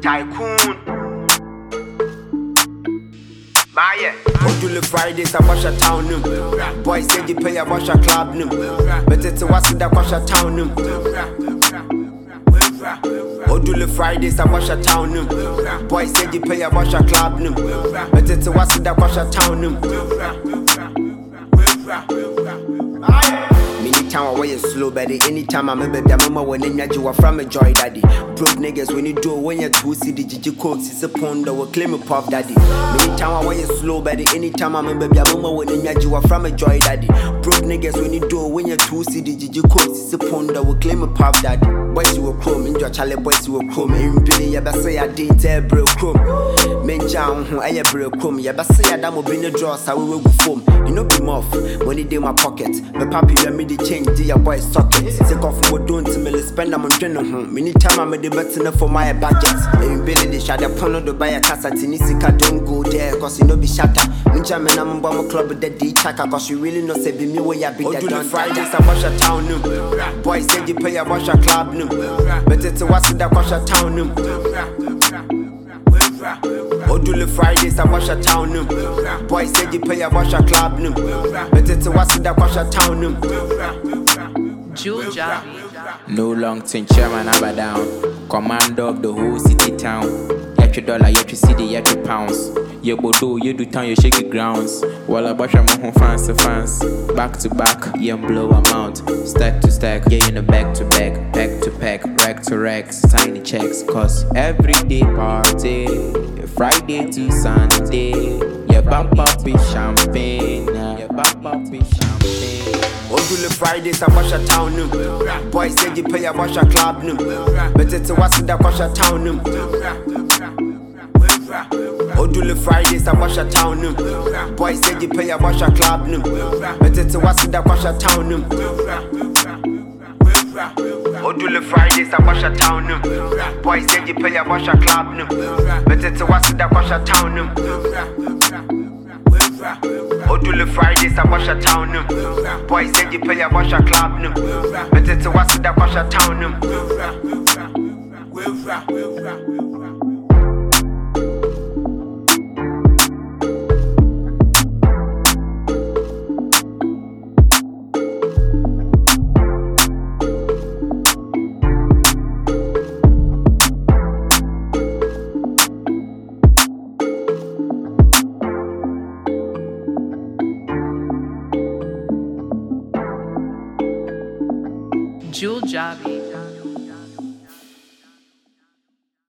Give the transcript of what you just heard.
Tycoon. Maya. Odule Fridays, I wash a town. Boys say you pay a wash a club. But it's a wash that wash a town. Odule Fridays, I wash a town. Boys say you pay a wash a club. But it's a wash that wash a town. Anytime I wear slow, buddy. Anytime I'm a baby, I'm when you are from a joy daddy. Broke niggas when you do when you're 2 CD, Gigi Coats, it's a pond or claim a pop daddy. Anytime I wear slow, buddy. Anytime I'm a baby, I'm when you are from a joy daddy. Broke niggas when you do when you're 2 CD, Gigi Coats, it's a pond or claim a pop daddy. Boys you were chrome, enjoy Charlie boys you were chrome. In Billy, you better say I didn't tell bro chrome. Men jam who I bro chrome. You better say I damn be the draws, I will go foam. You know be muff, money in my pocket. My papi, you made the change. Dear boy socket, take off what doing to me, spend them on general home. Many time I made the button for my budget. And Billy, they shot a pono to buy a casa, Tinisika, don't go there, cause you know be shatter. When German, I'm a bomber club with that D chaka, cause you really know, say, be me where you be done. Fridays, I wash a town. Boys say you pay a wash a club. But it's a wash that wash a town. Odule Fridays, I wash a town. Boys say you pay a wash a club. But it's a wash that wash a town. No long thing, chairman, I down. Commander of the whole city town. Yet your dollar, yet your city, yet your pounds. You bodo, you do town, you shake the grounds. While I bash my home fans to fans. Back to back, yeah, blow amount. Stack to stack, yeah, you know, back to back. Pack to pack, rack to racks, tiny checks. Cause every day party, Friday to Sunday. Yeah, bump up with champagne. Yeah, bump up with champagne. Odule Fridays, I wash a town. Boys say you pay a wash a club. But it's a wash that wash a town. Odule Fridays, I wash a town. Boys say you pay a wash a club. But it's a wash that wash a town. Odule Fridays, I wash a town. Boys say you pay a wash a club. But it's a wash that wash a town. Odule Fridays, I wash a town. Boys say you pay a wash a club. But it's a wash that wash a town. Jewel Jobby.